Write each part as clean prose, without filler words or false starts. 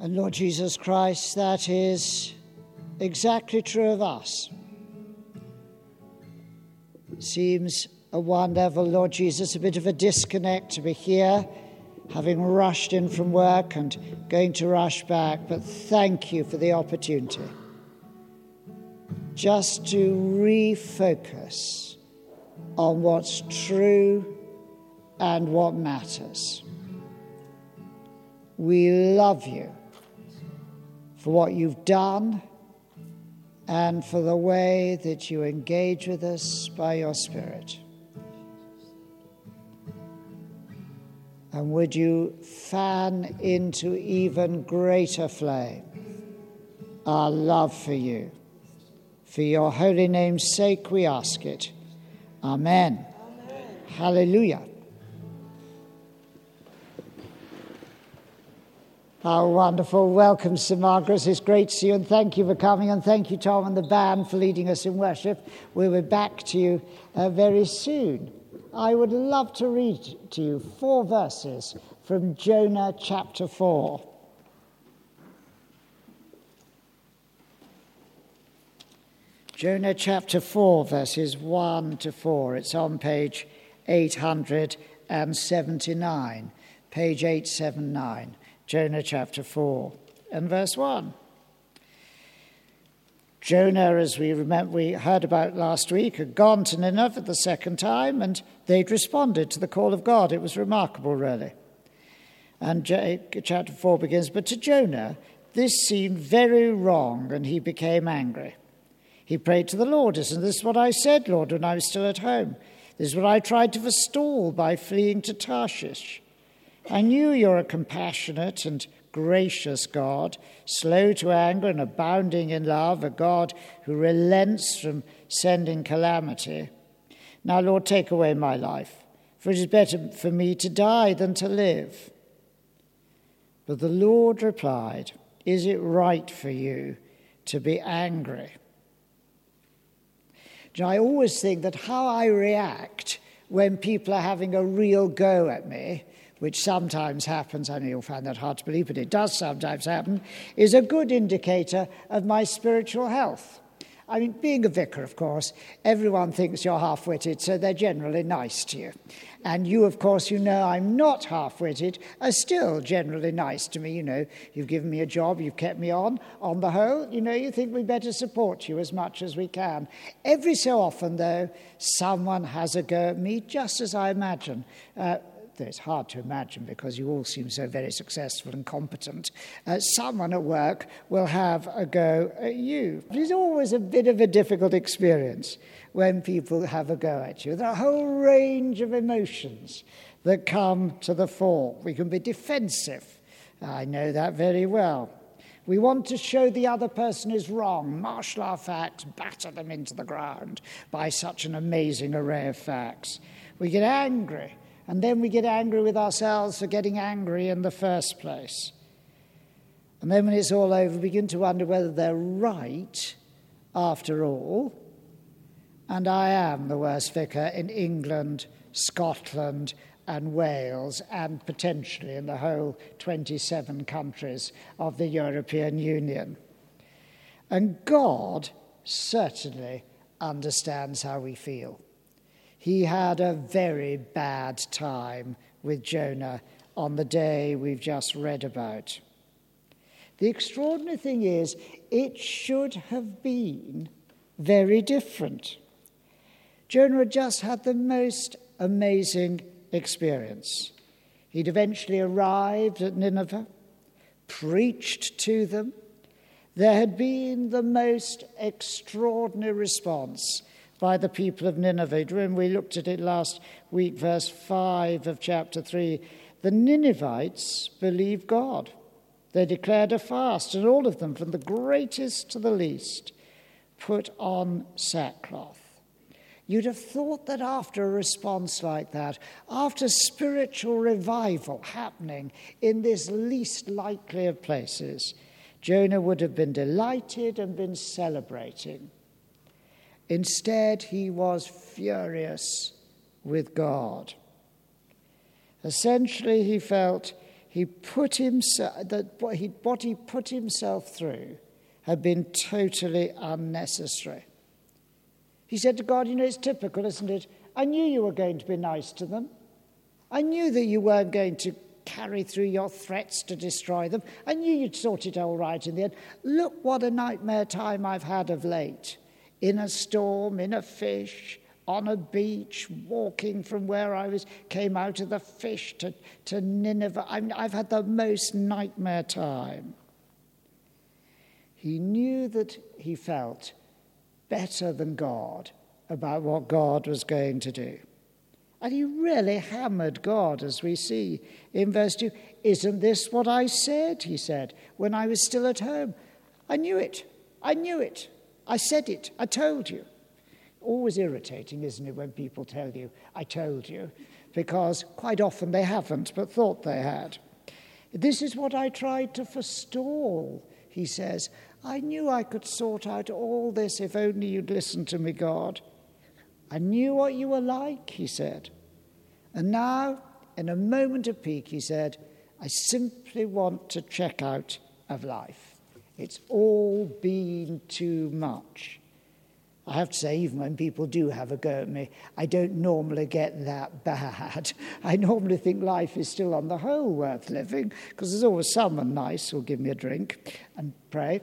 And Lord Jesus Christ, that is exactly true of us. Seems at one level, Lord Jesus, a bit of a disconnect to be here, having rushed in from work and going to rush back, but thank you for the opportunity just to refocus on what's true and what matters. We love you for what you've done and for the way that you engage with us by your Spirit. And would you fan into even greater flame our love for you? For your holy name's sake we ask it. Amen. Amen. Hallelujah. How wonderful. Welcome, Sir Margaret. It's great to see you, and thank you for coming, and thank you, Tom, and the band for leading us in worship. We'll be back to you very soon. I would love to read to you 4 verses from Jonah chapter 4. Jonah chapter 4, verses 1 to 4. It's on page 879, page 879. Jonah chapter 4 and verse 1. Jonah, as we heard about last week, had gone to Nineveh the second time, and they'd responded to the call of God. It was remarkable, really. And chapter 4 begins, but to Jonah this seemed very wrong, and he became angry. He prayed to the Lord, and this is what I said, Lord, when I was still at home. This is what I tried to forestall by fleeing to Tarshish. I knew you're a compassionate and gracious God, slow to anger and abounding in love, a God who relents from sending calamity. Now, Lord, take away my life, for it is better for me to die than to live. But the Lord replied, is it right for you to be angry? I always think that how I react when people are having a real go at me, which sometimes happens, I know you'll find that hard to believe, but it does sometimes happen, is a good indicator of my spiritual health. I mean, being a vicar, of course, everyone thinks you're half-witted, so they're generally nice to you. And you, of course, you know I'm not half-witted, are still generally nice to me. You know, you've given me a job, you've kept me on the whole, you know, you think we better support you as much as we can. Every so often, though, someone has a go at me, just as I imagine. Though it's hard to imagine because you all seem so very successful and competent, someone at work will have a go at you. It's always a bit of a difficult experience when people have a go at you. There are a whole range of emotions that come to the fore. We can be defensive. I know that very well. We want to show the other person is wrong, marshal our facts, batter them into the ground by such an amazing array of facts. We get angry. And then we get angry with ourselves for getting angry in the first place. And then when it's all over, we begin to wonder whether they're right after all. And I am the worst vicar in England, Scotland, and Wales, and potentially in the whole 27 countries of the European Union. And God certainly understands how we feel. He had a very bad time with Jonah on the day we've just read about. The extraordinary thing is, it should have been very different. Jonah had just had the most amazing experience. He'd eventually arrived at Nineveh, preached to them. There had been the most extraordinary response by the people of Nineveh. When we looked at it last week, verse 5 of chapter 3, the Ninevites believed God. They declared a fast, and all of them, from the greatest to the least, put on sackcloth. You'd have thought that after a response like that, after spiritual revival happening in this least likely of places, Jonah would have been delighted and been celebrating. Instead, he was furious with God. Essentially, he felt what he put himself through had been totally unnecessary. He said to God, it's typical, isn't it? I knew you were going to be nice to them. I knew that you weren't going to carry through your threats to destroy them. I knew you'd sort it all right in the end. Look what a nightmare time I've had of late. In a storm, in a fish, on a beach, walking from where I came out of the fish to Nineveh. I've had the most nightmare time. He knew that he felt better than God about what God was going to do. And he really hammered God, as we see in verse 2. Isn't this what I said, he said, when I was still at home? I knew it. I knew it. I said it. I told you. Always irritating, isn't it, when people tell you, I told you, because quite often they haven't, but thought they had. This is what I tried to forestall, he says. I knew I could sort out all this if only you'd listen to me, God. I knew what you were like, he said. And now, in a moment of pique, he said, I simply want to check out of life. It's all been too much. I have to say, even when people do have a go at me, I don't normally get that bad. I normally think life is still on the whole worth living, because there's always someone nice who'll give me a drink and pray.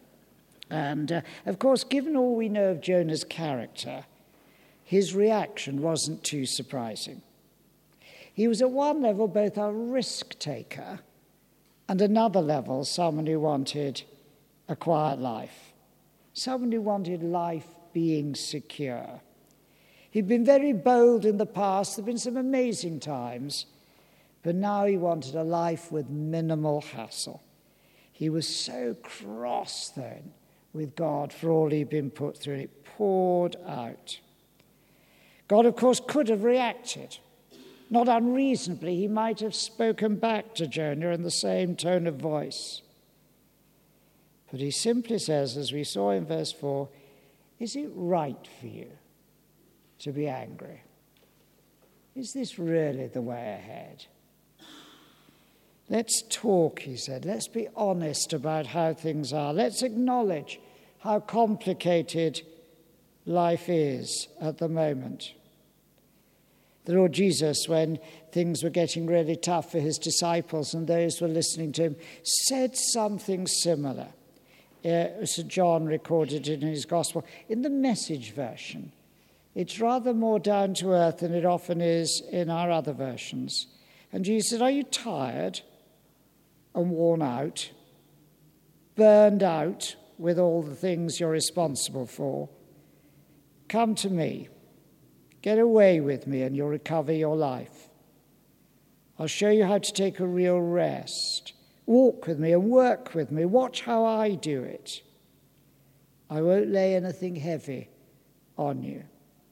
And, of course, given all we know of Jonah's character, his reaction wasn't too surprising. He was at one level both a risk-taker and another level someone who wanted a quiet life, someone who wanted life being secure. He'd been very bold in the past. There have been some amazing times, but now he wanted a life with minimal hassle. He was so cross then with God for all he'd been put through, and it poured out. God, of course, could have reacted. Not unreasonably, he might have spoken back to Jonah in the same tone of voice. But he simply says, as we saw in verse 4, is it right for you to be angry? Is this really the way ahead? Let's talk, he said. Let's be honest about how things are. Let's acknowledge how complicated life is at the moment. The Lord Jesus, when things were getting really tough for his disciples and those who were listening to him, said something similar. St. John recorded it in his Gospel. In the Message version, it's rather more down to earth than it often is in our other versions. And Jesus said, are you tired and worn out, burned out with all the things you're responsible for? Come to me. Get away with me and you'll recover your life. I'll show you how to take a real rest. Walk with me and work with me. Watch how I do it. I won't lay anything heavy on you.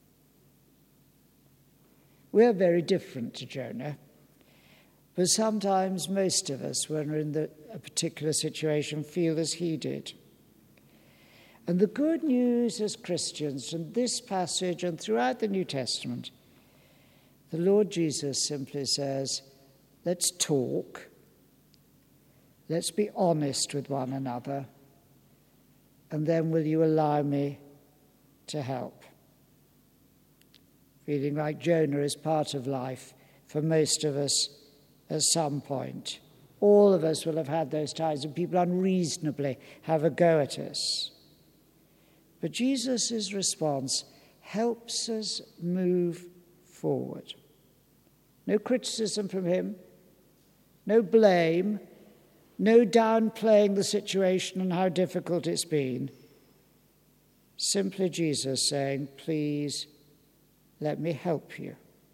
We're very different to Jonah, but sometimes most of us, when we're in a particular situation, feel as he did. And the good news as Christians from this passage and throughout the New Testament, the Lord Jesus simply says, let's talk. Let's be honest with one another. And then will you allow me to help? Feeling like Jonah is part of life for most of us at some point. All of us will have had those times when people unreasonably have a go at us. But Jesus' response helps us move forward. No criticism from him, no blame, no downplaying the situation and how difficult it's been. Simply Jesus saying, please let me help you.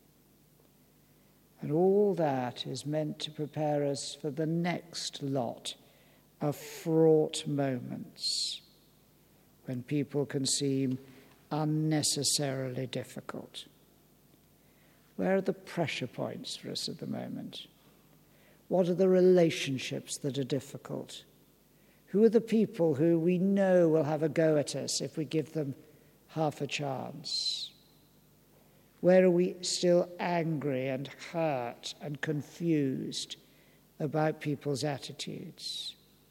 And all that is meant to prepare us for the next lot of fraught moments when people can seem unnecessarily difficult. Where are the pressure points for us at the moment? What are the relationships that are difficult? Who are the people who we know will have a go at us if we give them half a chance? Where are we still angry and hurt and confused about people's attitudes.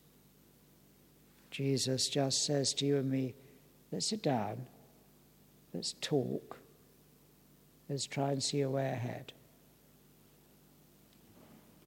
Jesus just says to you and me, let's sit down, let's talk, let's try and see a way ahead.